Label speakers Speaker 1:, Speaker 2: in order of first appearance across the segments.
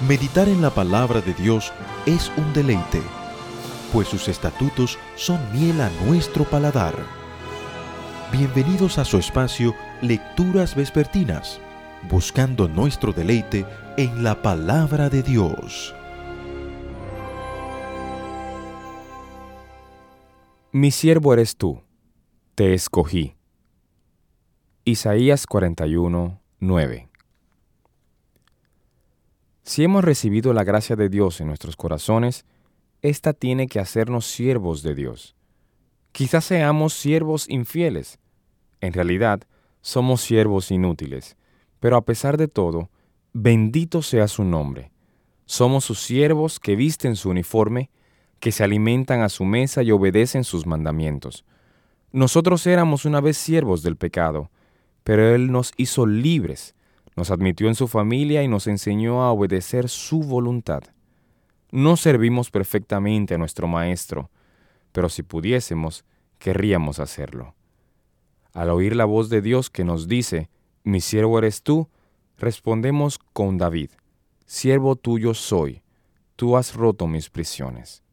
Speaker 1: Meditar en la palabra de Dios es un deleite, pues sus estatutos son miel a nuestro paladar. Bienvenidos a su espacio Lecturas Vespertinas, buscando nuestro deleite en la palabra de Dios.
Speaker 2: Mi siervo eres tú, te escogí. Isaías 41:9. Si hemos recibido la gracia de Dios en nuestros corazones, ésta tiene que hacernos siervos de Dios. Quizás seamos siervos infieles. En realidad, somos siervos inútiles. Pero a pesar de todo, bendito sea su nombre. Somos sus siervos que visten su uniforme, que se alimentan a su mesa y obedecen sus mandamientos. Nosotros éramos una vez siervos del pecado, pero Él nos hizo libres, nos admitió en su familia y nos enseñó a obedecer su voluntad. No servimos perfectamente a nuestro Maestro, pero si pudiésemos, querríamos hacerlo. Al oír la voz de Dios que nos dice, «Mi siervo eres tú», respondemos con David, «Siervo tuyo soy, tú has roto mis prisiones».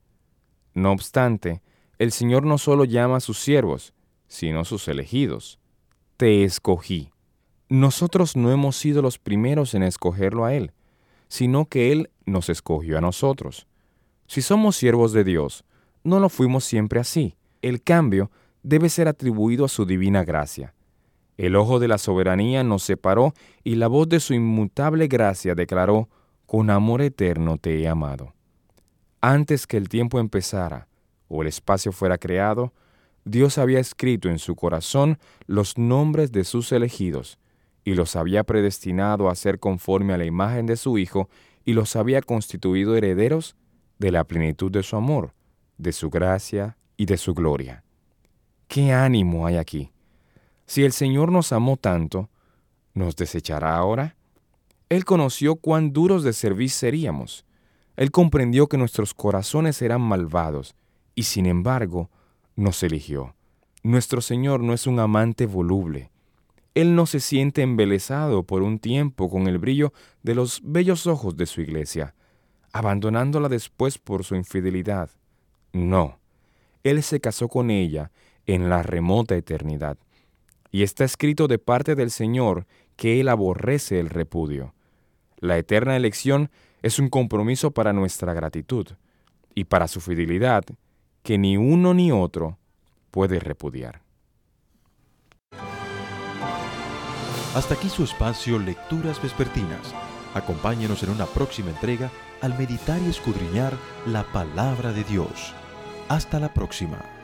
Speaker 2: No obstante, el Señor no solo llama a sus siervos, sino a sus elegidos. Te escogí. Nosotros no hemos sido los primeros en escogerlo a Él, sino que Él nos escogió a nosotros. Si somos siervos de Dios, no lo fuimos siempre así. El cambio debe ser atribuido a su divina gracia. El ojo de la soberanía nos separó y la voz de su inmutable gracia declaró, «Con amor eterno te he amado». Antes que el tiempo empezara o el espacio fuera creado, Dios había escrito en su corazón los nombres de sus elegidos y los había predestinado a ser conforme a la imagen de su Hijo y los había constituido herederos de la plenitud de su amor, de su gracia y de su gloria. ¿Qué ánimo hay aquí? Si el Señor nos amó tanto, ¿nos desechará ahora? Él conoció cuán duros de servir seríamos. Él comprendió que nuestros corazones eran malvados y, sin embargo, nos eligió. Nuestro Señor no es un amante voluble. Él no se siente embelesado por un tiempo con el brillo de los bellos ojos de su iglesia, abandonándola después por su infidelidad. No, Él se casó con ella en la remota eternidad. Y está escrito de parte del Señor que Él aborrece el repudio. La eterna elección es un compromiso para nuestra gratitud y para su fidelidad que ni uno ni otro puede repudiar.
Speaker 1: Hasta aquí su espacio Lecturas Vespertinas. Acompáñenos en una próxima entrega al meditar y escudriñar la palabra de Dios. Hasta la próxima.